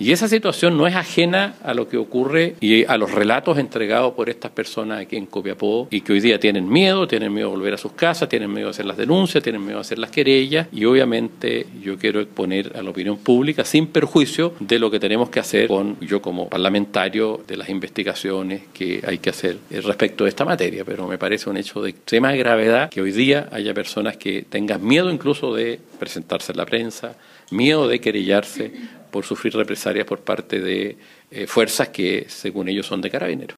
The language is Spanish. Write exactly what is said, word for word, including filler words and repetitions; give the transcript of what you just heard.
Y esa situación no es ajena a lo que ocurre y a los relatos entregados por estas personas aquí en Copiapó y que hoy día tienen miedo, tienen miedo de volver a sus casas, tienen miedo de hacer las denuncias, tienen miedo de hacer las querellas y obviamente yo quiero exponer a la opinión pública sin perjuicio de lo que tenemos que hacer con yo como parlamentario de las investigaciones que hay que hacer respecto de esta materia, pero me parece un hecho de extrema gravedad que hoy día haya personas que tengan miedo incluso de presentarse en la prensa, miedo de querellarse por sufrir represalias por parte de eh, fuerzas que según ellos son de Carabineros.